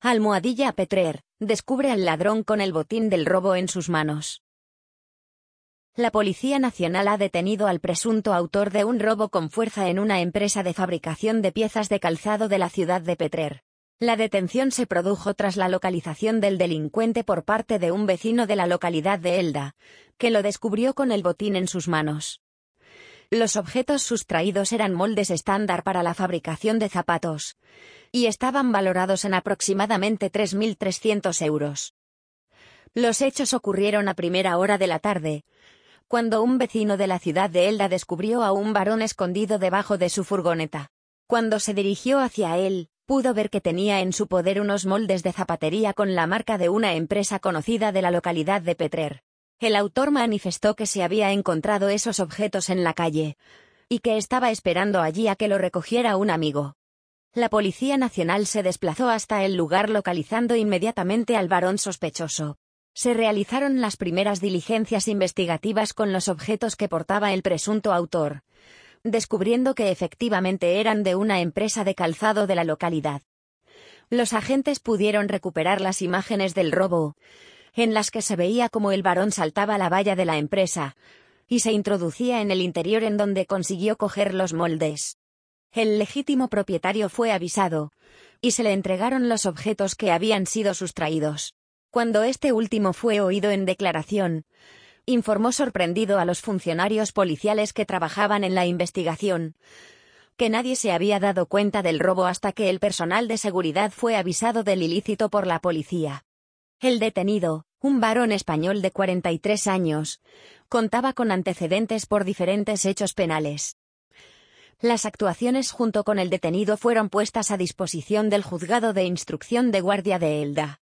Almohadilla Petrer, descubre al ladrón con el botín del robo en sus manos. La Policía Nacional ha detenido al presunto autor de un robo con fuerza en una empresa de fabricación de piezas de calzado de la ciudad de Petrer. La detención se produjo tras la localización del delincuente por parte de un vecino de la localidad de Elda, que lo descubrió con el botín en sus manos. Los objetos sustraídos eran moldes estándar para la fabricación de zapatos, y estaban valorados en aproximadamente 3.300 euros. Los hechos ocurrieron a primera hora de la tarde, cuando un vecino de la ciudad de Elda descubrió a un varón escondido debajo de su furgoneta. Cuando se dirigió hacia él, pudo ver que tenía en su poder unos moldes de zapatería con la marca de una empresa conocida de la localidad de Petrer. El autor manifestó que se había encontrado esos objetos en la calle, y que estaba esperando allí a que lo recogiera un amigo. La Policía Nacional se desplazó hasta el lugar localizando inmediatamente al varón sospechoso. Se realizaron las primeras diligencias investigativas con los objetos que portaba el presunto autor, descubriendo que efectivamente eran de una empresa de calzado de la localidad. Los agentes pudieron recuperar las imágenes del robo, en las que se veía cómo el varón saltaba la valla de la empresa y se introducía en el interior, en donde consiguió coger los moldes. El legítimo propietario fue avisado, y se le entregaron los objetos que habían sido sustraídos. Cuando este último fue oído en declaración, informó sorprendido a los funcionarios policiales que trabajaban en la investigación, que nadie se había dado cuenta del robo hasta que el personal de seguridad fue avisado del ilícito por la policía. El detenido, un varón español de 43 años, contaba con antecedentes por diferentes hechos penales. Las actuaciones junto con el detenido fueron puestas a disposición del Juzgado de Instrucción de Guardia de Elda.